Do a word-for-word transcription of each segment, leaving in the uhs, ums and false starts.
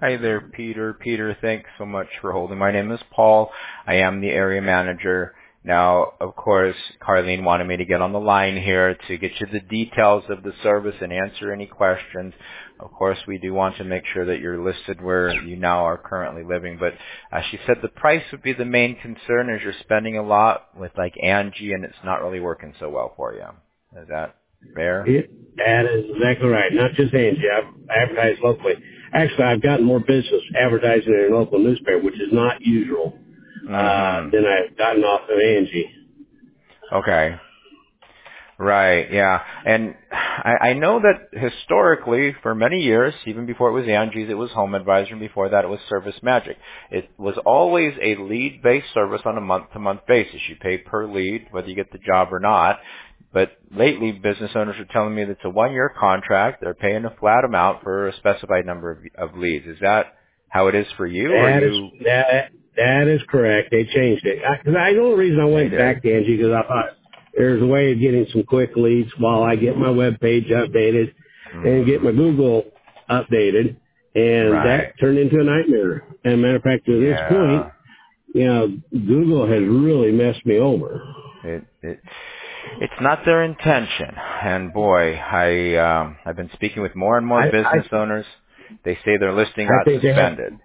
Hi there, Peter. Peter, thanks so much for holding. My name is Paul. I am the area manager. Now, of course, Carlene wanted me to get on the line here to get you the details of the service and answer any questions. Of course, we do want to make sure that you're listed where you now are currently living, but uh, she said the price would be the main concern as you're spending a lot with like Angie and it's not really working so well for you. Is that fair? It, that is exactly right. Not just Angie. I've advertised locally. Actually, I've gotten more business advertising in a local newspaper, which is not usual, uh, Mm-hmm. than I've gotten off of Angie. Okay. Right, yeah. And I, I know that historically, for many years, even before it was Angie's, it was Home Advisor, and before that it was Service Magic. It was always a lead-based service on a month-to-month basis. You pay per lead, whether you get the job or not. But lately, business owners are telling me that it's a one-year contract. They're paying a flat amount for a specified number of, of leads. Is that how it is for you, or That is you? that that is correct. They changed it. Because I, I know the reason I They went did. back to Angie because I thought there's a way of getting some quick leads while I get my web page updated and get Mm-hmm. my Google updated, and that Right. turned into a nightmare. As a matter of fact, to this Yeah. point, you know, Google has really messed me over. It, it, it's not their intention. And boy, I, um, I've been speaking with more and more I I business owners. They say their listing I got think they have. suspended.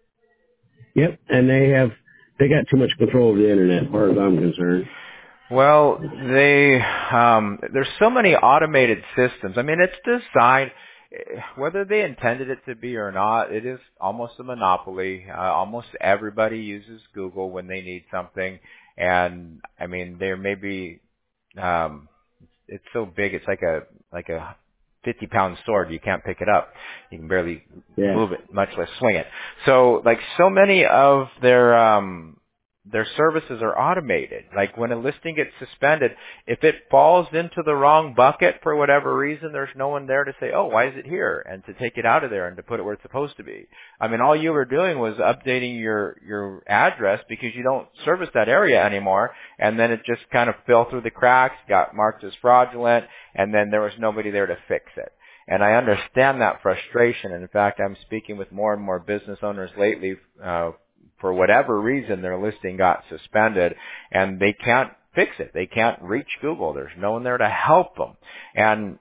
Yep, and they have they got too much control of the internet, as far as I'm concerned. Well, they, um, there's so many automated systems. I mean, it's designed, whether they intended it to be or not, it is almost a monopoly. Uh, almost everybody uses Google when they need something. And I mean, there may be, um, it's so big. It's like a like a fifty pound sword. You can't pick it up. You can barely Yeah. move it, much less swing it. So like so many of their um their services are automated. Like when a listing gets suspended, if it falls into the wrong bucket for whatever reason, there's no one there to say, oh, why is it here? And to take it out of there and to put it where it's supposed to be. I mean, all you were doing was updating your, your address because you don't service that area anymore. And then it just kind of fell through the cracks, got marked as fraudulent, and then there was nobody there to fix it. And I understand that frustration. In fact, I'm speaking with more and more business owners lately, uh, for whatever reason, their listing got suspended and they can't fix it. They can't reach Google. There's no one there to help them. And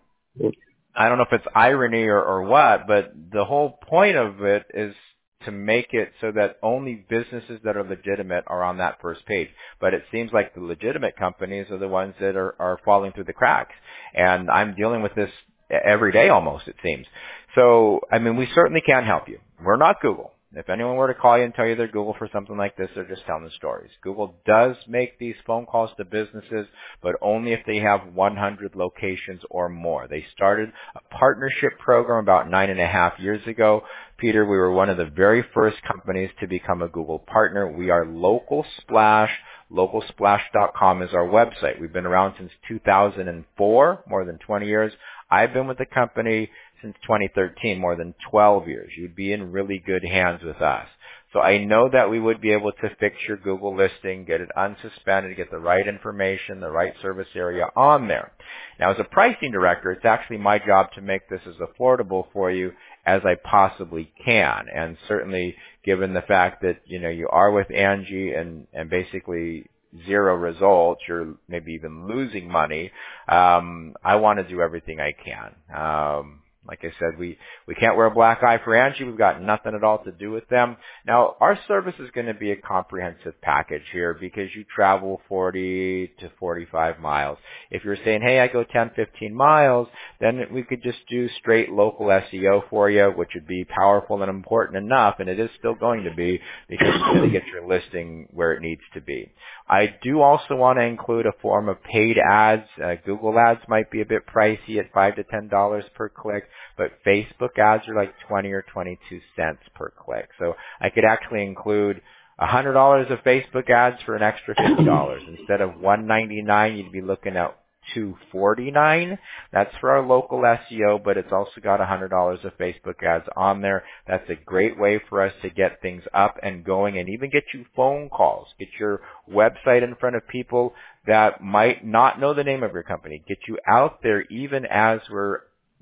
I don't know if it's irony or, or what, but the whole point of it is to make it so that only businesses that are legitimate are on that first page. But it seems like the legitimate companies are the ones that are, are falling through the cracks. And I'm dealing with this every day almost, it seems. So, I mean, we certainly can help you. We're not Google. If anyone were to call you and tell you they're Google for something like this, they're just telling the stories. Google does make these phone calls to businesses, but only if they have one hundred locations or more. They started a partnership program about nine and a half years ago. Peter, we were one of the very first companies to become a Google partner. We are Local Splash. local splash dot com is our website. We've been around since two thousand four, more than twenty years. I've been with the company since twenty thirteen, more than twelve years. You'd be in really good hands with us. So I know that we would be able to fix your Google listing, get it unsuspended, get the right information, the right service area on there. Now, as a pricing director, it's actually my job to make this as affordable for you as I possibly can. And certainly, given the fact that, you know, you are with Angie and, and basically zero results, you're maybe even losing money, um, I want to do everything I can. Um, Like I said, we, we can't wear a black eye for Angie. We've got nothing at all to do with them. Now, our service is going to be a comprehensive package here because you travel forty to forty-five miles. If you're saying, hey, I go ten, fifteen miles, then we could just do straight local S E O for you, which would be powerful and important enough, and it is still going to be because it's going to get your listing where it needs to be. I do also want to include a form of paid ads. Uh, Google ads might be a bit pricey at five to ten dollars per click, but Facebook ads are like twenty or twenty-two cents per click. So I could actually include one hundred dollars of Facebook ads for an extra fifty dollars. Instead of one ninety-nine, you'd be looking at two forty-nine. That's for our local S E O, but it's also got one hundred dollars of Facebook ads on there. That's a great way for us to get things up and going and even get you phone calls, get your website in front of people that might not know the name of your company, get you out there even as we're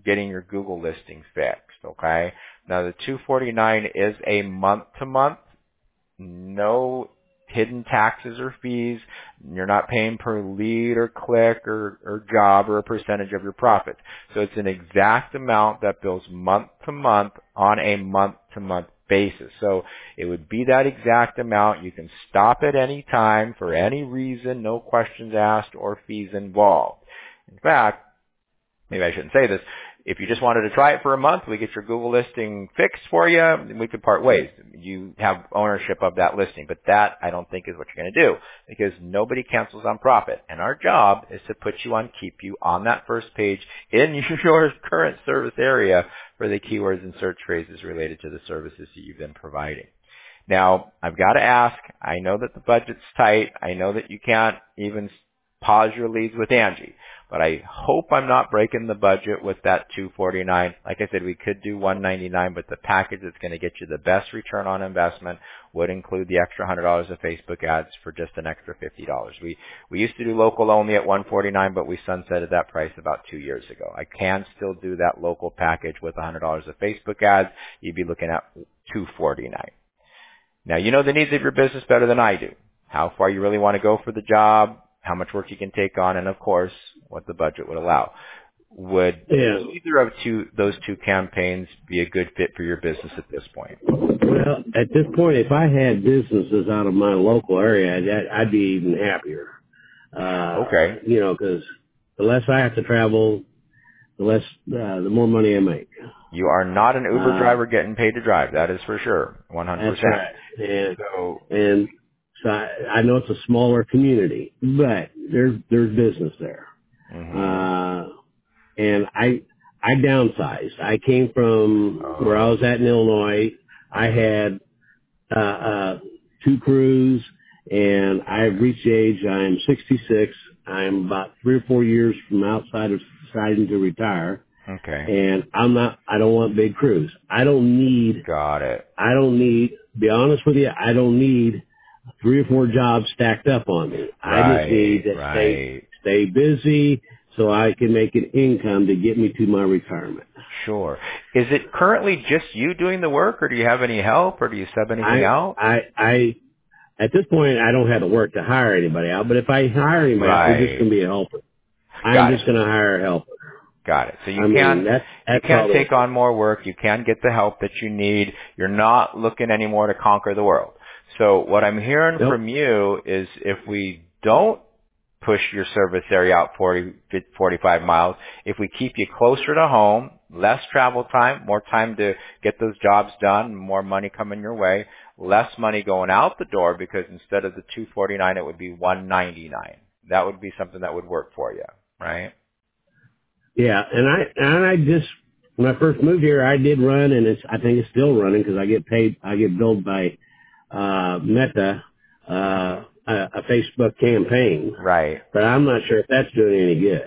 getting your Google listing fixed, okay? Now the two forty-nine is a month to month, no hidden taxes or fees. You're not paying per lead or click or, or job or a percentage of your profits. So it's an exact amount that bills month to month on a month to month basis. So it would be that exact amount. You can stop at any time for any reason, no questions asked or fees involved. In fact, maybe I shouldn't say this. If you just wanted to try it for a month, we get your Google listing fixed for you, and we could part ways. You have ownership of that listing, but that I don't think is what you're going to do, because nobody cancels on profit. And our job is to put you on, keep you on that first page in your current service area for the keywords and search phrases related to the services that you've been providing. Now, I've got to ask, I know that the budget's tight. I know that you can't even pause your leads with Angie. But I hope I'm not breaking the budget with that two forty-nine. Like I said, we could do one ninety-nine, but the package that's going to get you the best return on investment would include the extra one hundred dollars of Facebook ads for just an extra fifty dollars. We we used to do local only at one forty-nine, but we sunsetted that price about two years ago. I can still do that local package with one hundred dollars of Facebook ads. You'd be looking at two forty-nine. Now, you know the needs of your business better than I do. How far you really want to go for the job, how much work you can take on, and of course, what the budget would allow. Would Yeah. either of two, those two campaigns be a good fit for your business at this point? Well, at this point, if I had businesses out of my local area, I'd, I'd be even happier. Uh, Okay. You know, because the less I have to travel, the less, uh, the more money I make. You are not an Uber Uh, driver getting paid to drive. That is for sure. one hundred that's percent. right. And, So, and so I, I know it's a smaller community, but there's, there's business there. hmm Uh, and I, I downsized. I came from oh, where I was at in Illinois. I had, uh, uh, two crews, and I've reached the age, I'm sixty-six. I'm about three or four years from outside of deciding to retire. okay. And I'm not, I don't want big crews. I don't need, Got it. I don't need, to be honest with you, I don't need three or four jobs stacked up on me. I just need Right, to stay, right. stay busy so I can make an income to get me to my retirement. Sure. Is it currently just you doing the work, or do you have any help, or do you sub anything I, out? I, I, at this point, I don't have to work to hire anybody out, but if I hire anybody out, they're just Right. going to be a helper. I'm Got just it. going to hire a helper. Got it. So you I mean, can that's, you that's can all it take is. on more work. You can get the help that you need. You're not looking anymore to conquer the world. So what I'm hearing Nope. from you is, if we don't push your service area out forty, forty-five miles, if we keep you closer to home, less travel time, more time to get those jobs done, more money coming your way, less money going out the door, because instead of the two forty-nine, it would be one ninety-nine. That would be something that would work for you, right? Yeah, and I and I just when I first moved here, I did run, and it's I think it's still running because I get paid. I get billed by uh, Meta, uh, a, a Facebook campaign, Right. but I'm not sure if that's doing any good.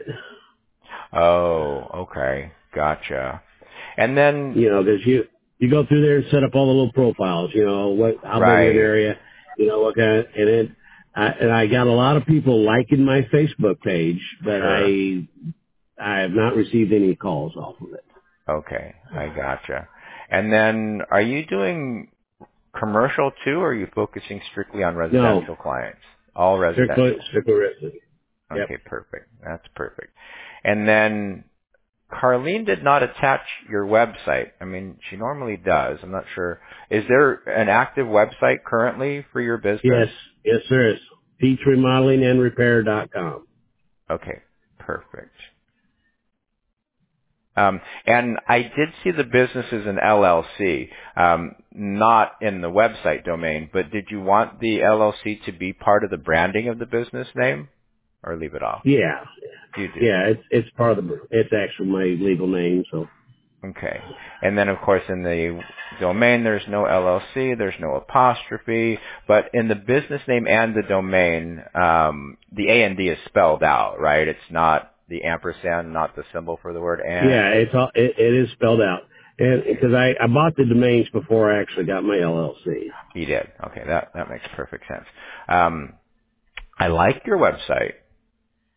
Oh, okay. Gotcha. And then, You know, because you you go through there and set up all the little profiles. You know, what how big of an right, area, you know, what kind, of, and it. I, and I got a lot of people liking my Facebook page, but sure. I I have not received any calls off of it. Okay, I gotcha. And then, are you doing commercial too, or are you focusing strictly on No, residential clients? All strictly residential. strictly resident. Yep. Okay, perfect. That's perfect. And then, Carlene did not attach your website. I mean, she normally does. I'm not sure. Is there an active website currently for your business? Yes, yes, there is. Peach Remodeling and Repair dot com. Okay, perfect. Um, and I did see the business as an L L C, um, not in the website domain, but did you want the L L C to be part of the branding of the business name, or leave it off? Yeah, You do. yeah, it's it's part of the. It's actually my legal name. So Okay. And then, of course, in the domain, there's no L L C, there's no apostrophe, but in the business name and the domain, um, the A and D is spelled out, right? It's not the ampersand, not the symbol for the word and. yeah, it's all it, it is spelled out. And because I I bought the domains before I actually got my L L C. You did. Okay, that, that makes perfect sense. Um, I like your website.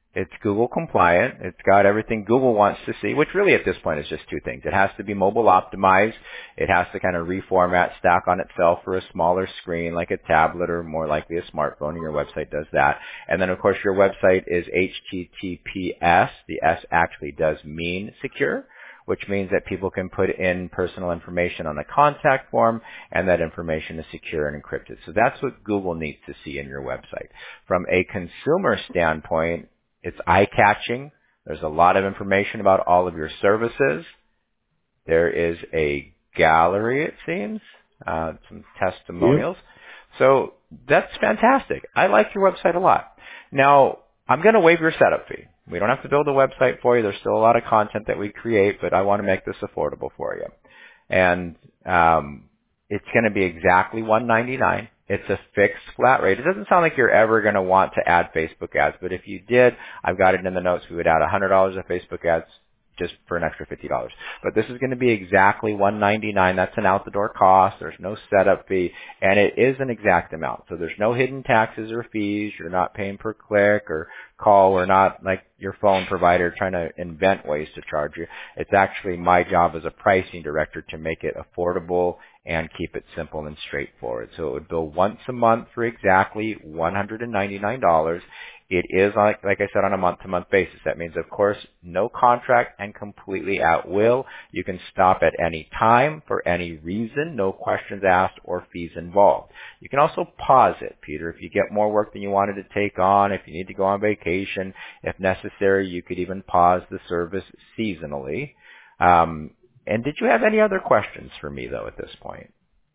It's Google compliant. It's got everything Google wants to see, which really at this point is just two things. It has to be mobile optimized. It has to kind of reformat, stack on itself for a smaller screen like a tablet or more likely a smartphone, and your website does that. And then of course your website is H T T P S. The S actually does mean secure, which means that people can put in personal information on a contact form, and that information is secure and encrypted. So that's what Google needs to see in your website. From a consumer standpoint, it's eye-catching. There's a lot of information about all of your services. There is a gallery, it seems, uh, some testimonials. Yep. So that's fantastic. I like your website a lot. Now, I'm going to waive your setup fee. We don't have to build a website for you. There's still a lot of content that we create, but I want to make this affordable for you. And um, it's going to be exactly one hundred ninety-nine dollars. It's a fixed flat rate. It doesn't sound like you're ever going to want to add Facebook ads, but if you did, I've got it in the notes. We would add one hundred dollars of Facebook ads just for an extra fifty dollars. But this is going to be exactly one hundred ninety-nine dollars. That's an out-the-door cost. There's no setup fee, and it is an exact amount. So there's no hidden taxes or fees. You're not paying per click or call. We're not like your phone provider trying to invent ways to charge you. It's actually my job as a pricing director to make it affordable and keep it simple and straightforward. So it would bill once a month for exactly one hundred ninety-nine dollars. It is, like, like I said, on a month-to-month basis. That means, of course, no contract and completely at will. You can stop at any time for any reason, no questions asked or fees involved. You can also pause it, Peter, if you get more work than you wanted to take on, if you need to go on vacation. If necessary, you could even pause the service seasonally. Um, and did you have any other questions for me, though, at this point?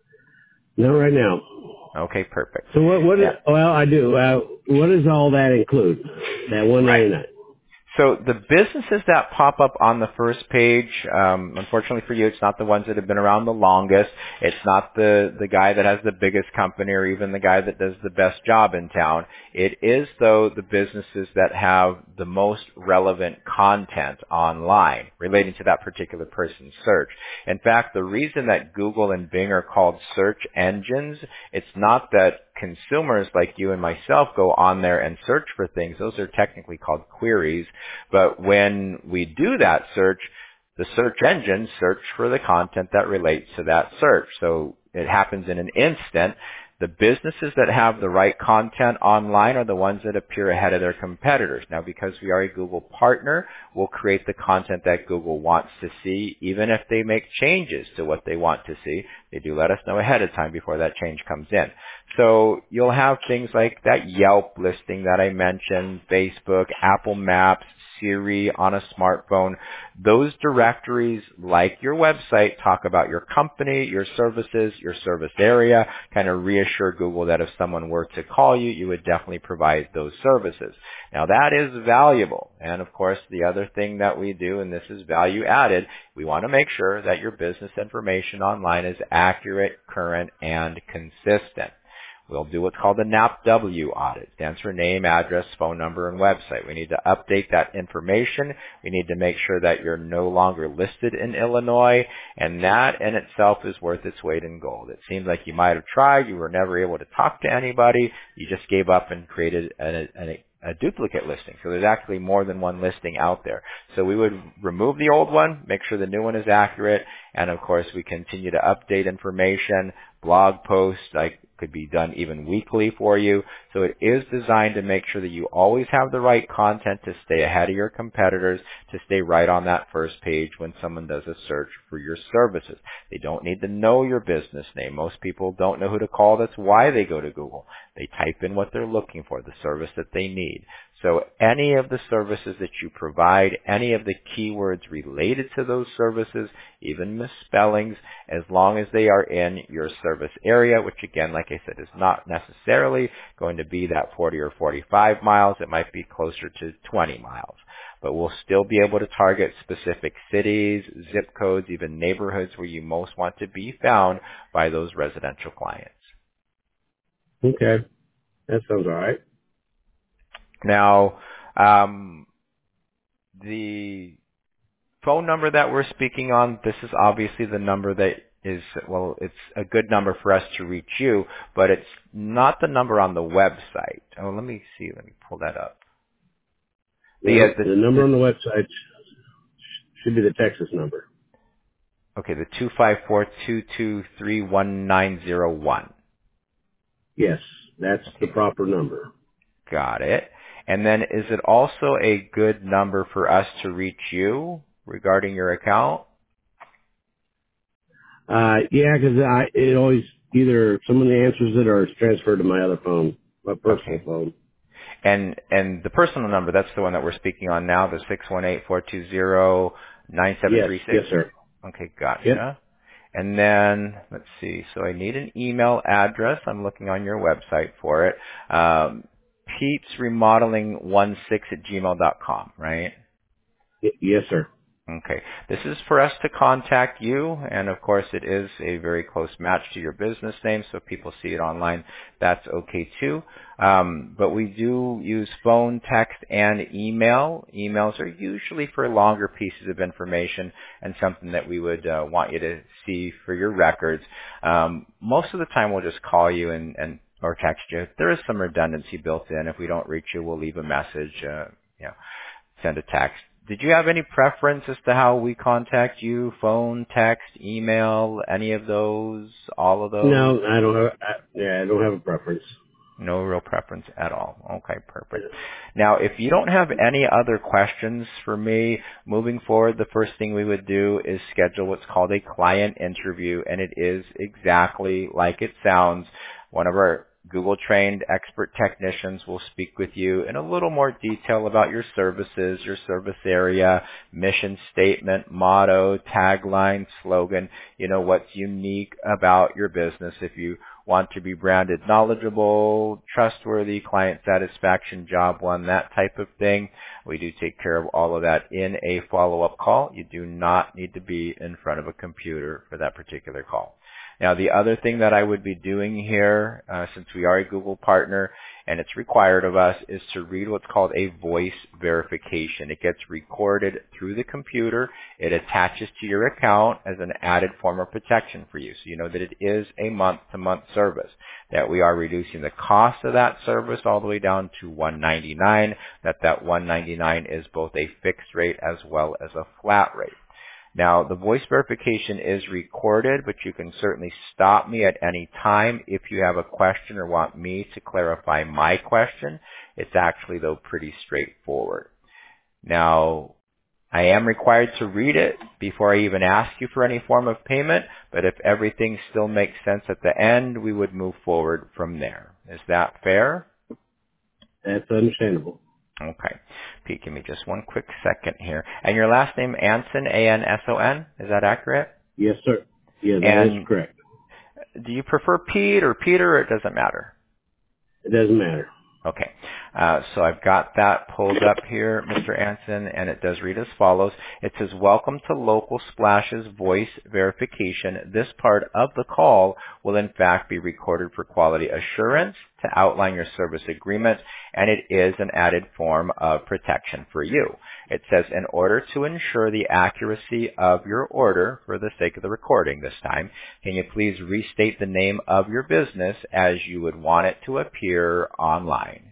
No, right now. Okay, perfect. So what? What? Yeah. Well, I do. Uh, what does all that include? That one ninety nine. Right. So the businesses that pop up on the first page, um, unfortunately for you, it's not the ones that have been around the longest. It's not the, the guy that has the biggest company or even the guy that does the best job in town. It is, though, the businesses that have the most relevant content online relating to that particular person's search. In fact, the reason that Google and Bing are called search engines, it's not that consumers like you and myself go on there and search for things. Those are technically called queries. But when we do that search, the search engines search for the content that relates to that search. So it happens in an instant. The businesses that have the right content online are the ones that appear ahead of their competitors. Now, because we are a Google partner, we'll create the content that Google wants to see, even if they make changes to what they want to see. They do let us know ahead of time before that change comes in. So you'll have things like that Yelp listing that I mentioned, Facebook, Apple Maps, Siri on a smartphone. Those directories, like your website, talk about your company, your services, your service area, kind of reassure Google that if someone were to call you, you would definitely provide those services. Now that is valuable. And of course, the other thing that we do, and this is value added, we want to make sure that your business information online is accurate, current, and consistent. We'll do what's called a N A P W audit. It stands for name, address, phone number, and website. We need to update that information. We need to make sure that you're no longer listed in Illinois, and that in itself is worth its weight in gold. It seems like you might have tried. You were never able to talk to anybody. You just gave up and created a, a, a duplicate listing. So there's actually more than one listing out there. So we would remove the old one, make sure the new one is accurate, and of course we continue to update information, blog posts, like could be done even weekly for you. So it is designed to make sure that you always have the right content to stay ahead of your competitors, to stay right on that first page when someone does a search for your services. They don't need to know your business name. Most people don't know who to call. That's why they go to Google. They type in what they're looking for, the service that they need. So any of the services that you provide, any of the keywords related to those services, even misspellings, as long as they are in your service area, which again, like I said, is not necessarily going to be that forty or forty-five miles. It might be closer to twenty miles. But we'll still be able to target specific cities, zip codes, even neighborhoods where you most want to be found by those residential clients. Okay. That sounds all right. Now, um, the phone number that we're speaking on, this is obviously the number that is, well, it's a good number for us to reach you, but it's not the number on the website. Oh, let me see. Let me pull that up. The, Yeah, uh, the, the number the on the website should be the Texas number. okay, the two five four two two three one nine zero one. Yes, that's the Okay, proper number. got it. And then is it also a good number for us to reach you regarding your account? Uh, yeah, because I it always either someone answers it or it's transferred to my other phone, my personal Okay. phone. And and the personal number, that's the one that we're speaking on now, the six one eight, four two zero, nine seven Yes, three yes, six. sir. Okay, Yep, gotcha. And then, let's see, so I need an email address. I'm looking on your website for it. Um, Pete's Remodeling sixteen at gmail dot com, right? y- yes, sir. Okay. This is for us to contact you, and of course it is a very close match to your business name, so if people see it online, that's okay too. Um, but we do use phone, text, and email. Emails are usually for longer pieces of information and something that we would uh, want you to see for your records. Um, most of the time we'll just call you and, and or text you. There is some redundancy built in. If we don't reach you, we'll leave a message. Uh, you know, send a text. Did you have any preference as to how we contact you? Phone, text, email, any of those? All of those? No, I don't have. I, yeah, I don't have a preference. No real preference at all. Okay, perfect. Now, if you don't have any other questions for me, moving forward, the first thing we would do is schedule what's called a client interview, and it is exactly like it sounds. One of our Google-trained expert technicians will speak with you in a little more detail about your services, your service area, mission statement, motto, tagline, slogan, you know, what's unique about your business. If you want to be branded knowledgeable, trustworthy, client satisfaction, job one, that type of thing. We do take care of all of that in a follow-up call. You do not need to be in front of a computer for that particular call. Now, the other thing that I would be doing here, uh, since we are a Google partner and it's required of us, is to read what's called a voice verification. It gets recorded through the computer. It attaches to your account as an added form of protection for you. So you know that it is a month-to-month service, that we are reducing the cost of that service all the way down to one hundred ninety-nine dollars, that that one hundred ninety-nine dollars is both a fixed rate as well as a flat rate. Now, the voice verification is recorded, but you can certainly stop me at any time if you have a question or want me to clarify my question. It's actually, though, pretty straightforward. Now, I am required to read it before I even ask you for any form of payment, but if everything still makes sense at the end, we would move forward from there. Is that fair? That's understandable. Okay. Pete, give me just one quick second here. And your last name, Anson, A N S O N, is that accurate? Yes, sir. Yeah, that is And correct. do you prefer Pete or Peter, or it doesn't matter? It doesn't matter. Okay. Uh, so I've got that pulled up here, Mister Anson, and it does read as follows. It says, welcome to Local Splash's voice verification. This part of the call will in fact be recorded for quality assurance to outline your service agreement, and it is an added form of protection for you. It says, in order to ensure the accuracy of your order, for the sake of the recording this time, can you please restate the name of your business as you would want it to appear online?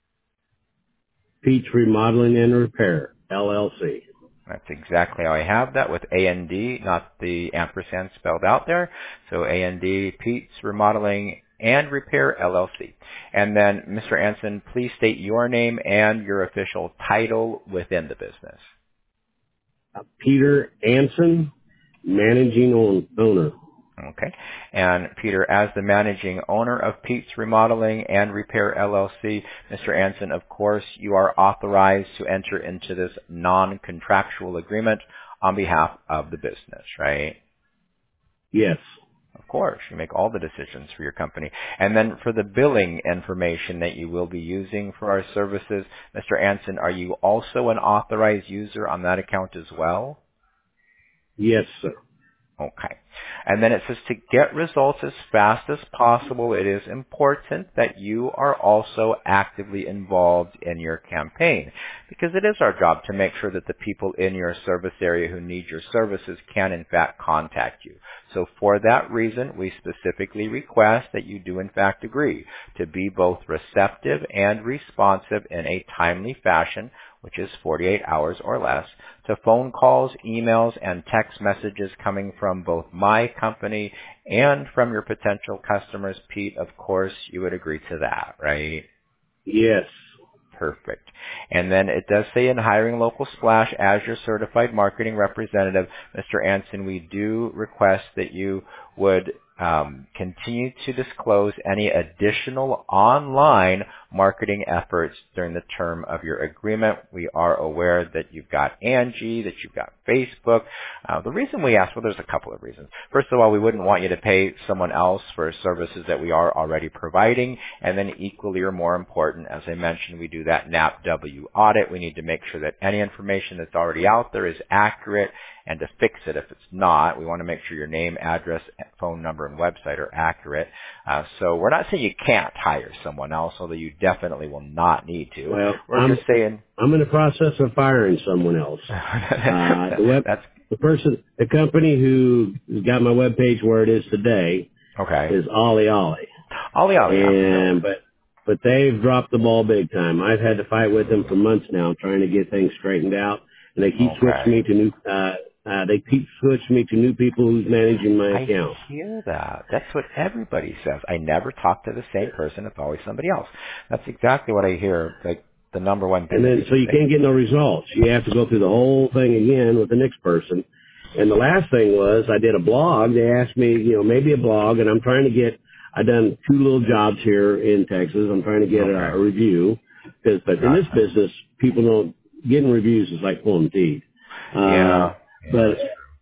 Pete's Remodeling and Repair, L L C. That's exactly how I have that, with A N D, not the ampersand spelled out there. So A N D, Pete's Remodeling and Repair, L L C. And then, Mister Anson, please state your name and your official title within the business. Uh, Peter Anson, Managing own, Owner. Okay. And Peter, as the managing owner of Pete's Remodeling and Repair, L L C, Mister Anson, of course, you are authorized to enter into this non-contractual agreement on behalf of the business, right? Yes. Of course, you make all the decisions for your company. And then for the billing information that you will be using for our services, Mister Anson, are you also an authorized user on that account as well? Yes, sir. Okay. And then it says to get results as fast as possible, it is important that you are also actively involved in your campaign, because it is our job to make sure that the people in your service area who need your services can in fact contact you. So for that reason, we specifically request that you do in fact agree to be both receptive and responsive in a timely fashion, which is forty-eight hours or less, to phone calls, emails, and text messages coming from both my company and from your potential customers. Pete, of course, you would agree to that, right? Yes. Perfect. And then it does say in Hiring Local Splash as your certified marketing representative, Mister Anson, we do request that you would um, continue to disclose any additional online marketing efforts during the term of your agreement. We are aware that you've got Angie, that you've got Facebook. Uh, the reason we ask, well, there's a couple of reasons. First of all, we wouldn't want you to pay someone else for services that we are already providing. And then equally or more important, as I mentioned, we do that N A P W audit. We need to make sure that any information that's already out there is accurate, and to fix it if it's not. We want to make sure your name, address, phone number, and website are accurate. Uh, so we're not saying you can't hire someone else, although you definitely will not need to. Well, We're I'm, just saying I'm in the process of firing someone else. Uh, the web, that's the person, the company who got my web page where it is today okay. is Ollie Ollie. Ollie Ollie, I'm familiar. And, but, but they've dropped the ball big time. I've had to fight with them for months now trying to get things straightened out. And they keep Okay. switching me to new, uh, uh, they keep switching me to new people who's managing my I account. hear that. That's what everybody says. I never talk to the same person. It's always somebody else. That's exactly what I hear. Like the number one thing. And then, that so you say. can't get no results. You have to go through the whole thing again with the next person. And the last thing was, I did a blog. They asked me, you know, maybe a blog, and I'm trying to get, I've done two little jobs here in Texas. I'm trying to get Okay. a, a review. Cause, but in this Gotcha. business, people don't, getting reviews is like pulling teeth. Uh, Yeah. Yeah. but,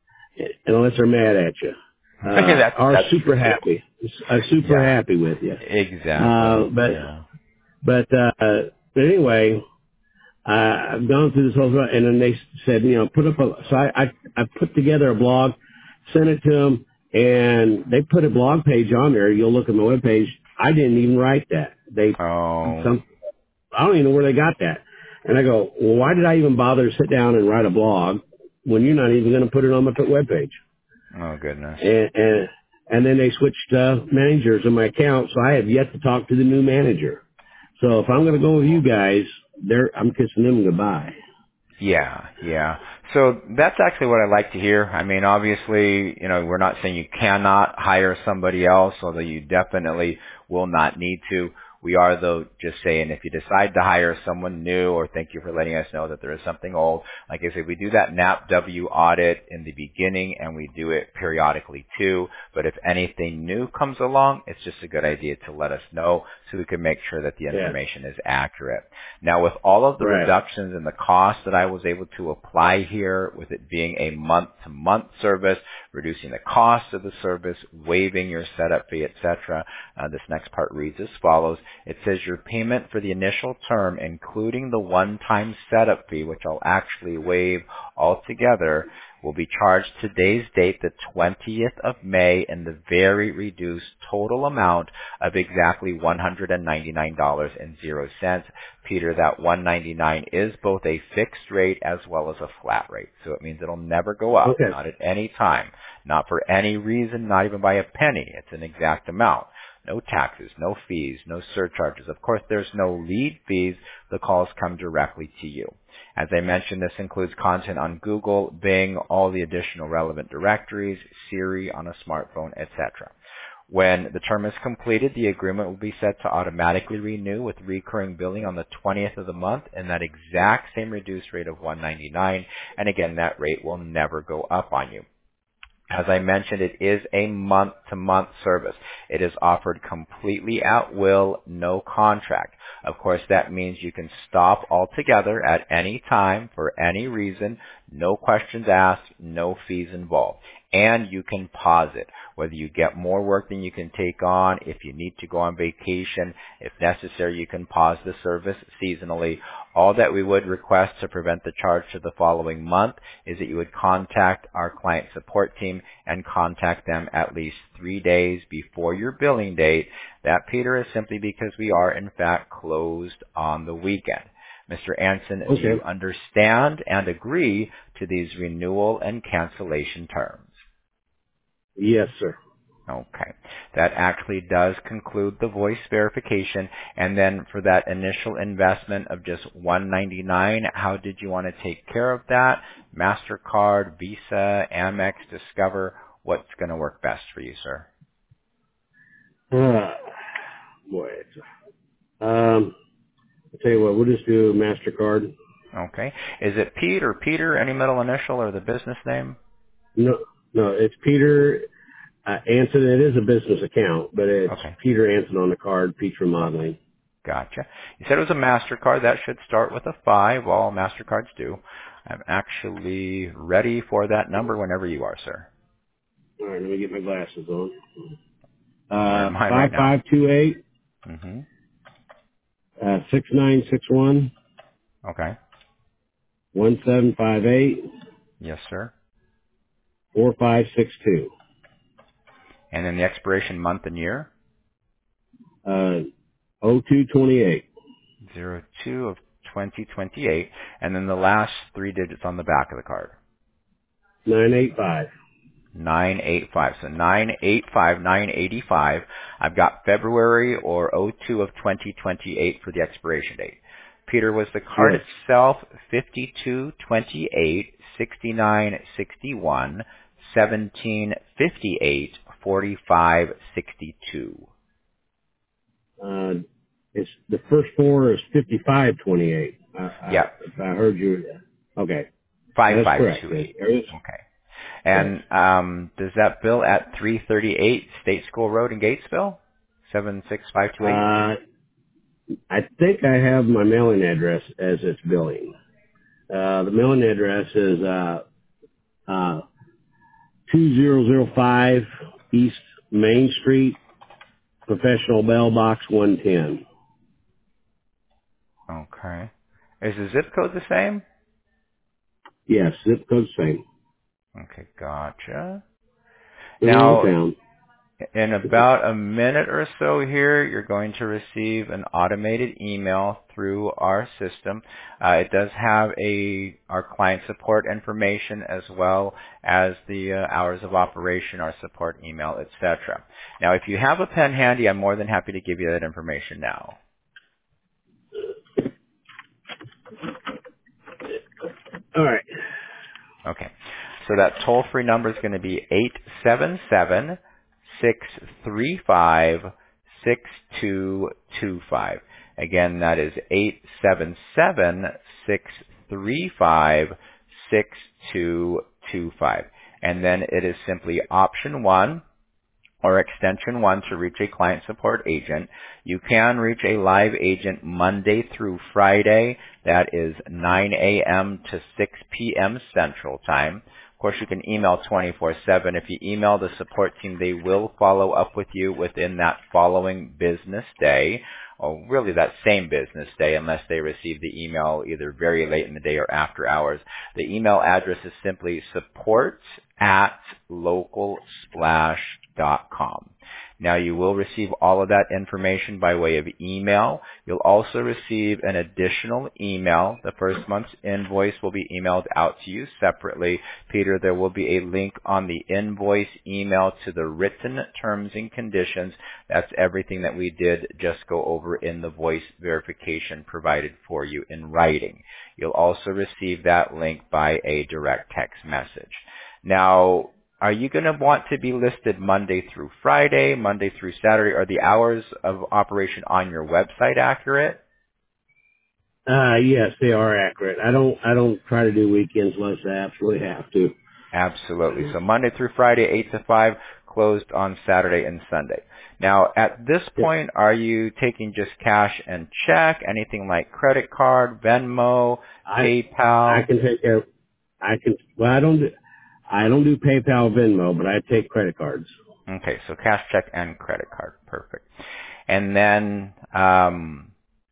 unless they're mad at you. Uh, that's are that's super true too. happy. Are super Yeah. happy with you. Exactly. Uh, but, Yeah. but, uh, but anyway, uh, I've gone through this whole thing, and then they said, you know, put up a, so I, I, I put together a blog, sent it to them, and they put a blog page on there. You'll look at my webpage. I didn't even write that. They, Oh. some, I don't even know where they got that. And I go, well, why did I even bother to sit down and write a blog when you're not even going to put it on my webpage? Oh goodness. And, and, and then they switched, uh, managers in my account, so I have yet to talk to the new manager. So if I'm going to go with you guys, they're, I'm kissing them goodbye. Yeah, yeah. So that's actually what I like to hear. I mean, obviously, you know, we're not saying you cannot hire somebody else, although you definitely will not need to. We are, though, just saying if you decide to hire someone new, or thank you for letting us know that there is something old. Like I said, we do that N A P W audit in the beginning, and we do it periodically too. But if anything new comes along, it's just a good idea to let us know so we can make sure that the Yeah. information is accurate. Now, with all of the Right. reductions in the cost that I was able to apply here, with it being a month-to-month service, reducing the cost of the service, waiving your setup fee, et cetera, uh, this next part reads as follows. It says your payment for the initial term, including the one-time setup fee, which I'll actually waive altogether, will be charged today's date, the twentieth of May, in the very reduced total amount of exactly one hundred ninety-nine dollars and zero cents. Peter, that one hundred ninety-nine dollars is both a fixed rate as well as a flat rate. So it means it'll never go up, Okay. not at any time, not for any reason, not even by a penny. It's an exact amount. No taxes, no fees, no surcharges. Of course, there's no lead fees. The calls come directly to you. As I mentioned, this includes content on Google, Bing, all the additional relevant directories, Siri on a smartphone, et cetera. When the term is completed, the agreement will be set to automatically renew with recurring billing on the twentieth of the month and that exact same reduced rate of one hundred ninety-nine dollars. And again, that rate will never go up on you. As I mentioned, it is a month-to-month service. It is offered completely at will, no contract. Of course, that means you can stop altogether at any time for any reason, no questions asked, no fees involved. And you can pause it, whether you get more work than you can take on, if you need to go on vacation, if necessary, you can pause the service seasonally. All that we would request to prevent the charge to the following month is that you would contact our client support team and contact them at least three days before your billing date. That, Peter, is simply because we are, in fact, closed on the weekend. Mister Anson, Okay. do you understand and agree to these renewal and cancellation terms? Yes, sir. Okay. That actually does conclude the voice verification. And then for that initial investment of just one hundred ninety-nine dollars, how did you want to take care of that? MasterCard, Visa, Amex, Discover, what's going to work best for you, sir? Uh, boy, it's, um, I'll tell you what, we'll just do MasterCard. Okay. Is it Pete or Peter, any middle initial or the business name? No, no, it's Peter uh, Anson. It is a business account, but it's Okay. Peter Anson on the card, Peach Remodeling. Gotcha. You said it was a MasterCard. That should start with a five. All MasterCards do. I'm actually ready for that number whenever you are, sir. All right, let me get my glasses on. I'm wearing Uh, mine five right now. five two eight Mm-hmm. uh, six nine six one Okay. one seven five eight Yes, sir. four five six two. And then the expiration month and year? Uh, oh two twenty eight Zero two of twenty twenty-eight. And then the last three digits on the back of the card. nine eight five. nine eight five. So nine eight five, nine eighty-five. I've got February or oh two of twenty twenty-eight for the expiration date. Peter, was the card Yes. itself fifty-two twenty-eight sixty-nine sixty-one seventeen fifty-eight forty-five sixty-two? Uh, it's the first four is fifty five twenty eight. I, I, Yep, if I heard you, okay, that's correct. Yes. five five two eight. There is- Okay. Yes. And um, does that bill at three thirty-eight State School Road in Gatesville? seven six five two eight? Uh, I think I have my mailing address as its billing. Uh, the mailing address is uh, uh, two thousand five East Main Street, Professional Bell Box one ten. Okay. Is the zip code the same? Yes, zip code same. Okay, gotcha. Still in Now, town. in about a minute or so here, you're going to receive an automated email through our system. Uh, it does have a our client support information as well as the uh, hours of operation, our support email, et cetera. Now, if you have a pen handy, I'm more than happy to give you that information now. All right. Okay. So that toll-free number is going to be eight seven seven, six three five, six two two five. Again, that is eight seven seven, six three five, six two two five. And then it is simply option one or extension one to reach a client support agent. You can reach a live agent Monday through Friday. That is nine a.m. to six p.m. Central Time. Of course, you can email twenty-four seven. If you email the support team, they will follow up with you within that following business day, or really that same business day, unless they receive the email either very late in the day or after hours. The email address is simply support at localsplash dot com. Now, you will receive all of that information by way of email. You'll also receive an additional email. The first month's invoice will be emailed out to you separately. Peter, there will be a link on the invoice email to the written terms and conditions. That's everything that we did just go over in the voice verification provided for you in writing. You'll also receive that link by a direct text message. Now, are you going to want to be listed Monday through Friday, Monday through Saturday? Are the hours of operation on your website accurate? Uh, yes, they are accurate. I don't, I don't try to do weekends unless I absolutely have to. Absolutely. So Monday through Friday, eight to five, closed on Saturday and Sunday. Now, at this Yep. point, are you taking just cash and check, anything like credit card, Venmo, I, I PayPal? can take care. I can. Well, I don't do. I don't do PayPal, Venmo, but I take credit cards. Okay, so cash, check, and credit card. Perfect. And then, um,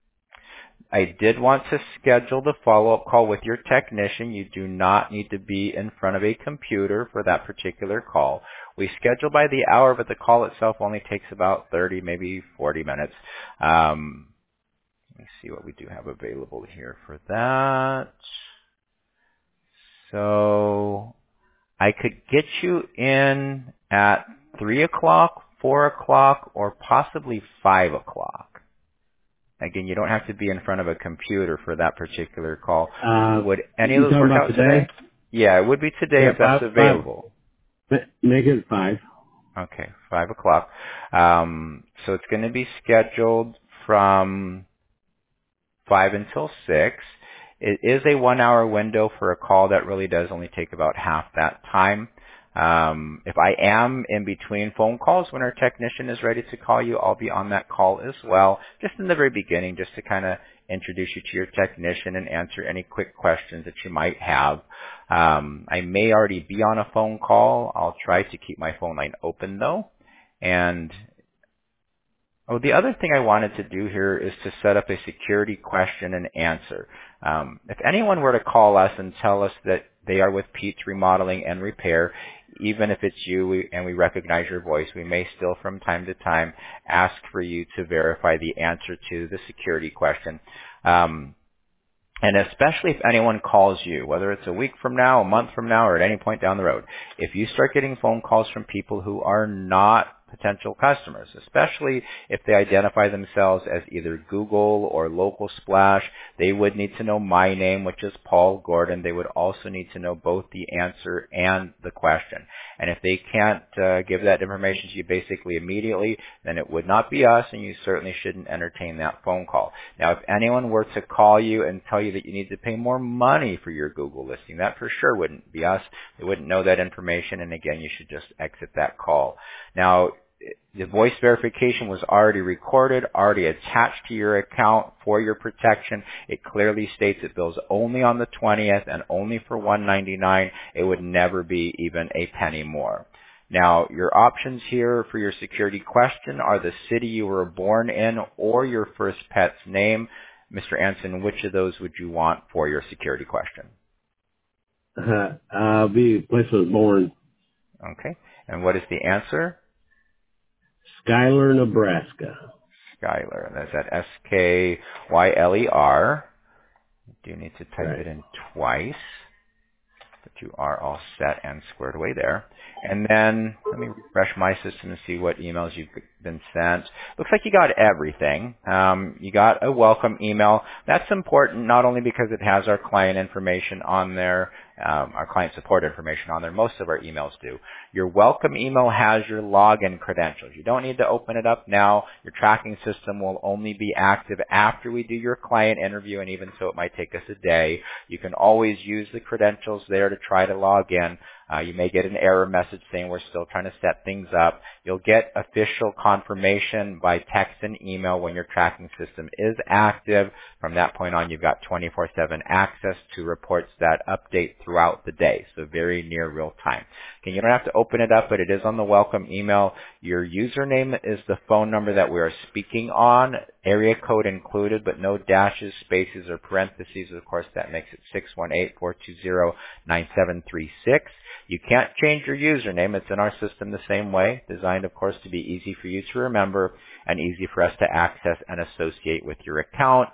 I did want to schedule the follow-up call with your technician. You do not need to be in front of a computer for that particular call. We schedule by the hour, but the call itself only takes about thirty, maybe forty minutes. Um, let me see what we do have available here for that. So I could get you in at three o'clock, four o'clock, or possibly five o'clock. Again, you don't have to be in front of a computer for that particular call. Uh, Would any of you those talking work about out today? today? Yeah, it would be today Yeah, if that's five, five, available. ma- make it five. Okay, five o'clock. Um, so it's going to be scheduled from five until six. It is a one-hour window for a call that really does only take about half that time. Um, if I am in between phone calls when our technician is ready to call you, I'll be on that call as well, just in the very beginning, just to kind of introduce you to your technician and answer any quick questions that you might have. Um, I may already be on a phone call. I'll try to keep my phone line open though. And Oh, the other thing I wanted to do here is to set up a security question and answer. Um, if anyone were to call us and tell us that they are with Pete's Remodeling and Repair, even if it's you we, and we recognize your voice, we may still from time to time ask for you to verify the answer to the security question. Um, and especially if anyone calls you, whether it's a week from now, a month from now, or at any point down the road, if you start getting phone calls from people who are not potential customers, especially if they identify themselves as either Google or Local Splash, they would need to know my name, which is Paul Gordon. They would also need to know both the answer and the question. And if they can't uh, give that information to you basically immediately, then it would not be us, and you certainly shouldn't entertain that phone call. Now, if anyone were to call you and tell you that you need to pay more money for your Google listing, that for sure wouldn't be us. They wouldn't know that information, and again, you should just exit that call. Now, the voice verification was already recorded, already attached to your account for your protection. It clearly states it bills only on the twentieth and only for one hundred ninety-nine dollars. It would never be even a penny more. Now, your options here for your security question are the city you were born in or your first pet's name. Mister Anson, which of those would you want for your security question? Uh, I'll be place I was born. Okay. And what is the answer? Schuyler, Nebraska. Skyler. That's at S K Y L E R. Do need to type it Right. in twice, but you are all set and squared away there. And then let me refresh my system and see what emails you've been sent. Looks like you got everything. Um, you got a welcome email. That's important not only because it has our client information on there, um, our client support information on there. Most of our emails do. Your welcome email has your login credentials. You don't need to open it up now. Your tracking system will only be active after we do your client interview, and even so it might take us a day. You can always use the credentials there to try to log in. Uh, you may get an error message saying we're still trying to set things up. You'll get official confirmation by text and email when your tracking system is active. From that point on, you've got twenty-four seven access to reports that update throughout the day, so very near real time. Okay, you don't have to open it up, but it is on the welcome email. Your username is the phone number that we are speaking on, area code included, but no dashes, spaces, or parentheses. Of course, that makes it six one eight, four two zero, nine seven three six. You can't change your username. It's in our system the same way, designed, of course, to be easy for you to remember and easy for us to access and associate with your account.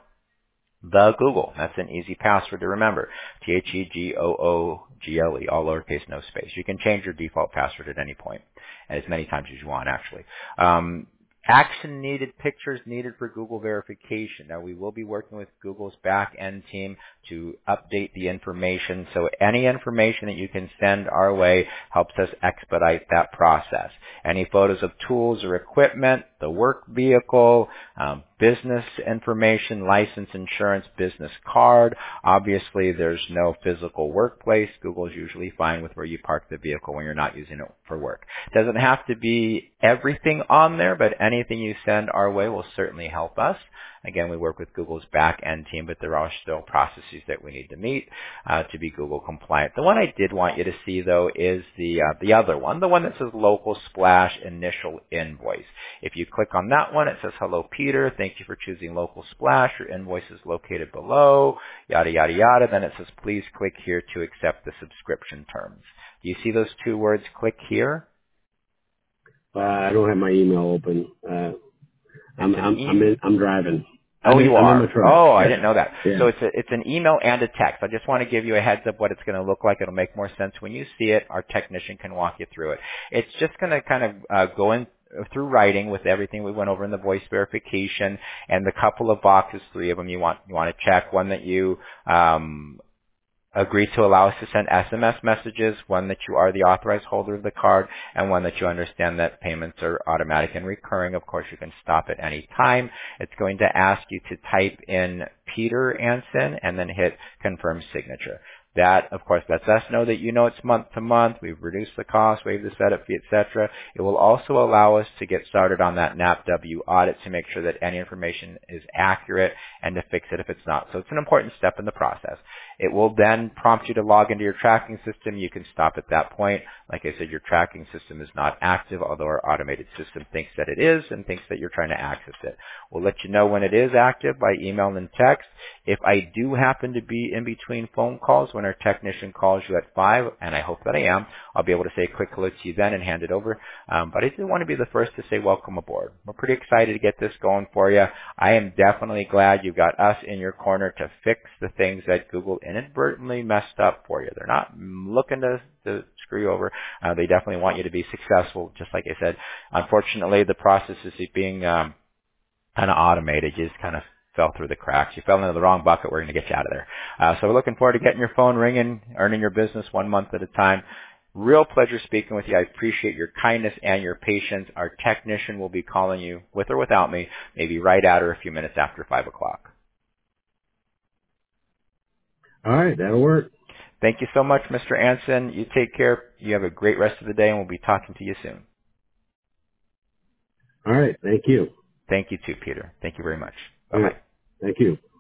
The Google. That's an easy password to remember. T H E G O O G L E, all lowercase, no space. You can change your default password at any point, and as many times as you want, actually. Um, Action needed, pictures needed for Google verification. Now, we will be working with Google's back-end team to update the information. So any information that you can send our way helps us expedite that process. Any photos of tools or equipment, the work vehicle, um, business information, license, insurance, business card. Obviously, there's no physical workplace. Google's usually fine with where you park the vehicle when you're not using it for work. Doesn't have to be everything on there, but anything you send our way will certainly help us. Again, we work with Google's back-end team, but there are still processes that we need to meet uh, to be Google compliant. The one I did want you to see, though, is the uh, the other one, the one that says Local Splash Initial Invoice. If you click on that one, it says, "Hello, Peter. Thank you for choosing Local Splash. Your invoice is located below," yada, yada, yada. Then it says, "Please click here to accept the subscription terms." Do you see those two words, click here? Uh, I don't have my email open. Uh, It's I'm an I'm I'm e in, I'm driving. I'm Oh, in, you I'm in my are. truck. Oh, I Yeah. didn't know that. Yeah. So it's a, it's an email and a text. I just want to give you a heads up what it's going to look like. It'll make more sense when you see it. Our technician can walk you through it. It's just going to kind of uh, go in through writing with everything we went over in the voice verification and the couple of boxes, three of them you want you want to check. One that you um, agree to allow us to send S M S messages, one that you are the authorized holder of the card, and one that you understand that payments are automatic and recurring. Of course, you can stop at any time. It's going to ask you to type in Peter Anson and then hit confirm signature. That, of course, lets us know that you know it's month to month. We've reduced the cost, waived the setup fee, et cetera. It will also allow us to get started on that N A P W audit to make sure that any information is accurate and to fix it if it's not. So it's an important step in the process. It will then prompt you to log into your tracking system. You can stop at that point. Like I said, your tracking system is not active, although our automated system thinks that it is and thinks that you're trying to access it. We'll let you know when it is active by email and text. If I do happen to be in between phone calls when our technician calls you at five, and I hope that I am, I'll be able to say a quick hello to you then and hand it over. Um, but I do want to be the first to say welcome aboard. We're pretty excited to get this going for you. I am definitely glad you got us in your corner to fix the things that Google inadvertently messed up for you. They're not looking to, to screw you over. Uh, they definitely want you to be successful, just like I said. Unfortunately, the process is being um, kind of automated. You just kind of fell through the cracks. You fell into the wrong bucket. We're going to get you out of there. Uh, so we're looking forward to getting your phone ringing, earning your business one month at a time. Real pleasure speaking with you. I appreciate your kindness and your patience. Our technician will be calling you, with or without me, maybe right at or a few minutes after five o'clock. All right. That'll work. Thank you so much, Mister Anson. You take care. You have a great rest of the day, and we'll be talking to you soon. All right. Thank you. Thank you too, Peter. Thank you very much. All Bye-bye. right. Thank you.